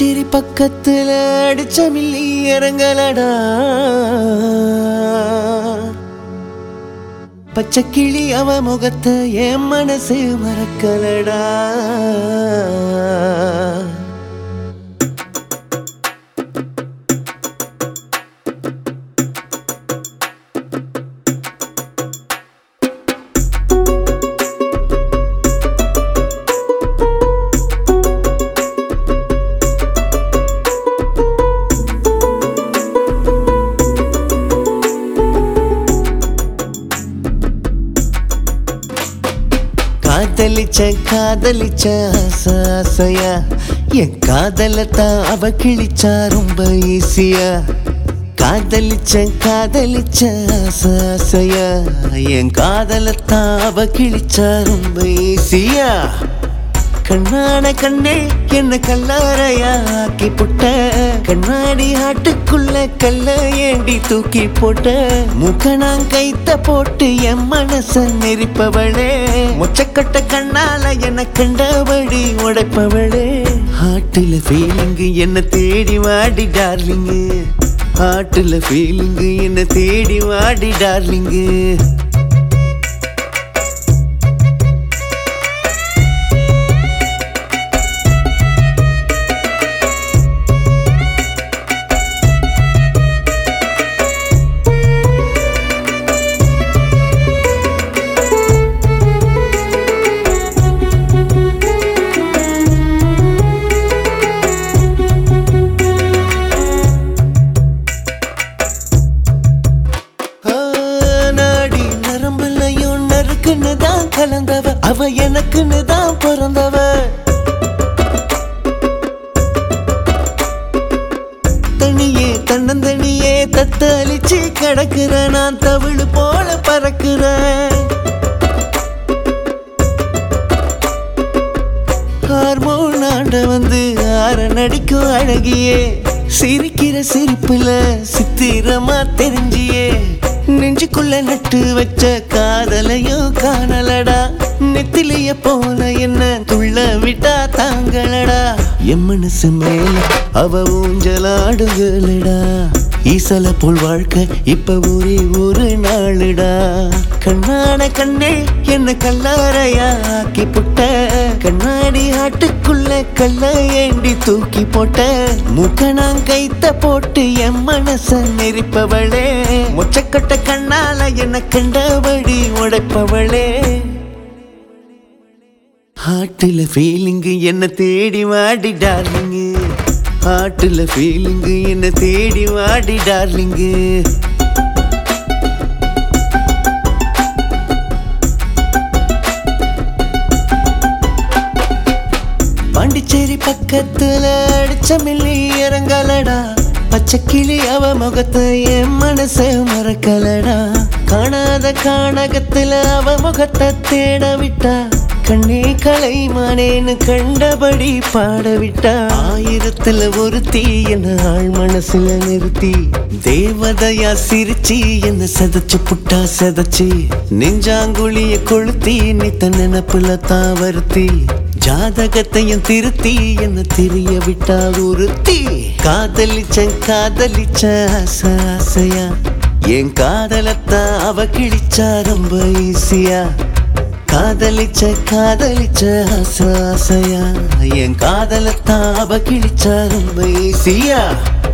பாண்டிச்சேரி பக்கத்துல அடிச்ச மில்லி இறங்கலடா. பச்சைக்கிளி அவ முகத்தை என் மனசு மறக்கலடா. காதலிச்ச ஆசையா என் காதலத்தான் அவ கிழிச்சா ரொம்ப ஈஸியா. காதலிச்ச ஆசையா என் காதலத்தான் அவ கிழிச்சா ரொம்ப ஈஸியா. கண்ணான கண்ணே என்ன கல்லாரையா ஆக்கி புட்ட. கண்ணாடி ஆட்டுக்குள்ள கல்ல ஏண்டி தூக்கி போட்ட. முகனாங் கைத்த போட்டு என் மனச நெரிப்பவளே. மொச்சக்கட்ட கண்ணால என்ன கண்டபடி உடைப்பவளே. ஹாட்டுல ஃபீலிங்கு என்ன தேடி வாடி டார்லிங்கு. ஹாட்டுல ஃபீலிங்கு என்ன தேடி வாடி டார்லிங்கு. தான் கலந்தவ அவ எனக்குன்னு தான் பிறந்தவ. தனியே தன்னந்தனியே தத்தளிச்சு கிடக்குற நான் தவிழு போல பறக்குறேன். ஹார்மோன் ஆண்ட வந்து ஆற நடிக்கும் அழகியே. சிரிக்கிற சிரிப்புல சித்திரமா தெரிஞ்சியே. நெஞ்சுக்குள்ள நட்டு வச்ச காதலையும் காணலடா. நெத்திலிய போல என்ன துள்ள விட்டா தாங்களடா. என் மனசு மேல அவ ஊஞ்சலாடுகளடா. ஈசல போல் வாழ்க்கை இப்ப ஒரே ஒரு நாளுடா. கண்ணான கண்ணே என்ன கல்லாரையா ஆக்கி புட்ட. கண்ணாடி ஆட்டுக்குள்ள கல்ல ஏண்டி தூக்கி போட்ட. முகனாங் கைத்த போட்டு என் மனச நெரிப்பவளே. மொச்சக்கட்ட கண்ணால என்ன கண்டபடி உடைப்பவளே. ஹாட்டுல ஃபீலிங்கு என்ன தேடி வாடி டார்லிங்கு. ஹாட்டுல ஃபீலிங்கு என்ன தேடி வாடி டார்லிங்கு. பாண்டிச்சேரி பக்கத்துல அடிச்ச மில்லி இறங்கலடா. பச்சைக்கிளி அவ முகத்தை என் மனச மறக்கலடா. காணாத கானகத்துல அவ முகத்தை தேட விட்டா. கண்ணே கலைமானேன்னு கண்டபடி பாட விட்டா. ஆயிரத்துல ஒருத்தி என்ன ஆள் மனசுல நிறுத்தி. தேவதையா சிரிச்சி என்ன சதச்சு புட்டா சதச்சு. நெஞ்சாங்குழிய கொளுத்தி நித்த நினப்புல தான் வருத்தி. ஜாதகத்தையும் திருத்தி என்ன தெரிய விட்டா ஒருத்தி. காதலிச்ச ஆசையா என் காதலத்தான் அவ கிழிச்சா ரொம்ப ஈஸியா. காதலிச்ச ஆசையா என் காதலத்தான் அவ கிழிச்சா ரொம்ப ஈஸியா.